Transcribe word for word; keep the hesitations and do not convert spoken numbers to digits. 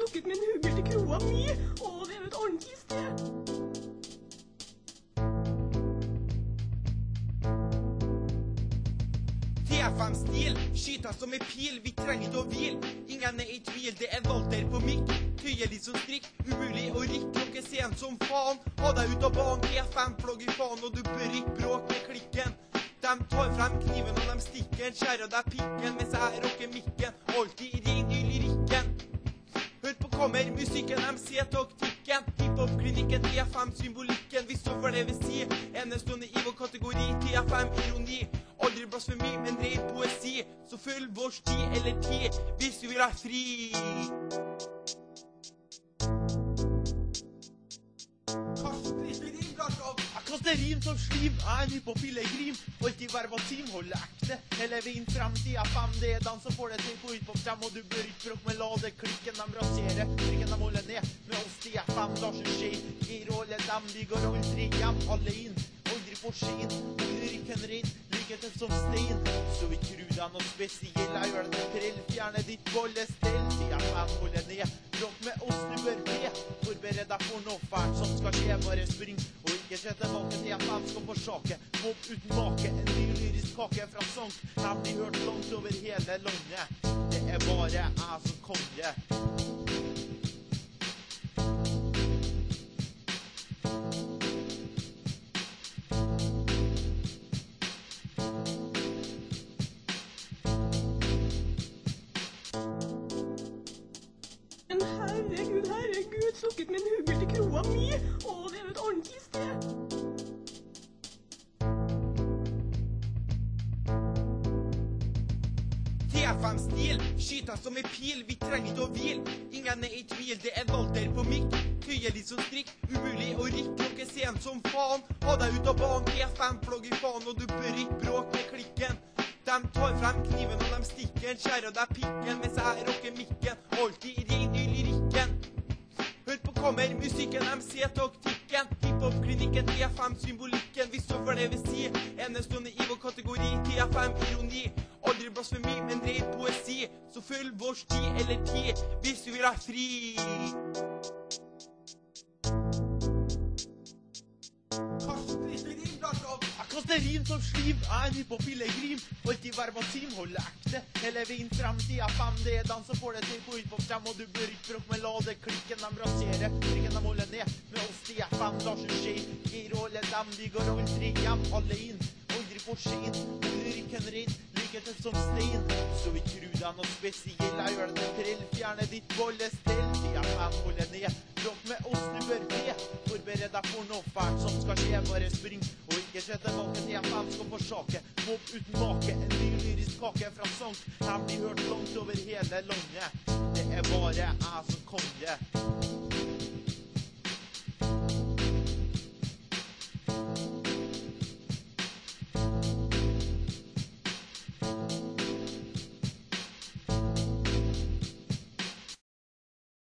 stukket med en hugel til kroa mi, og det er jo et ordentlig sted. T F M-stil, skyter som en pil, vi trenger ikke å hvil. Ingen er i tvil, det er Walter på mikk. Tøyelig som strikk, umulig å rikke, klokke sent som faen. Ha deg ut av banen, T F M-flogg i faen, og du bør ikke bråk med klikken. De tar frem kniven og de stikker, skjærer deg pikken, mens jeg rocker mikken, alltid ren i lyrikken. Hør på kommer, musikken, M C taktikken, hiphop-klinikken, T F M-symbolikken. Vi står for det vi sier, enestående i vår kategori, T F M-ironi. Aldri blasfemi, men ren poesi, så følg vårs tid eller tid, hvis vi vil ha fri. Jeg kaster rim som slim, jeg er ny på pillegrim. Alltid verbatim, holde ekte hele veien frem. T F M, det er den som får det til på hiphop frem. Og du bør ikke bråk med la det klikken, de raserer trikken, de holder ned. Med oss T F M, da som skjer i rolle dem, vi går aldri hjem alene. Aldri for sent, lyrikken ren, like tøff som stein. Så vi tror deg noe spesiell, jeg gjør det til trill. Fjerne ditt bollestell, T F M holder ned. Bråk med oss, du bør be. Forbered deg for noe fælt som skal skje, bare spring. Og ikke se tilbake, T F M skal forsake. Mobb uten make, en ny lyrisk kake fra sang. Jeg blir hørt langt over hele landet. Det er bare jeg som kan det. Men herregud, herregud, stukket med en hugel til kroa mi, og det er jo et ordentlig sted. T F M-stil, skyter som en pil, vi trenger ikke å hvil. Ingen er i tvil, det er Walter på mikk. Tøyelig som strikk, umulig å rikke, klokke sent som faen. Ha deg ut av banen, T F M-flogg i faen, og du bør ikke bråk med klikken. De tar frem kniven og de stikker, skjærer deg pikken, mens jeg rocker mikken, alltid ren i lyrikken. Hør på kommer, musikken, M C taktikken, hiphop-klinikken, T F M-symbolikken. Vi står for det vi sier, enestående i vår kategori, T F M-ironi. Aldri blasfemi, men ren poesi, så følg vårs tid eller tid, hvis vi vil ha fri. Jeg kaster rim som slim, jeg er ny på pillegrim. Alltid verbatim, holde ekte hele veien frem. T F M, det er den som får det til på hiphop frem. Og du bør ikke bråk med la det klikken, de raserer trikken, de holder ned. Med oss T F M, da som skjer i rolle dem, vi går aldri hjem alene. Aldri for sent, lyrikken ren, like tøff som stein. Så vi tror deg noe spesiell, jeg gjør det til trill. Fjerne ditt bollestell, T F M holder ned. Bråk med oss, du bør be. Forbered deg for noe fælt som skal skje, bare spring. Og ikke se tilbake, T F M skal forsake. Mobb uten make, en ny lyrisk kake fra sang. Jeg blir hørt langt over hele landet. Det er bare jeg som kan det.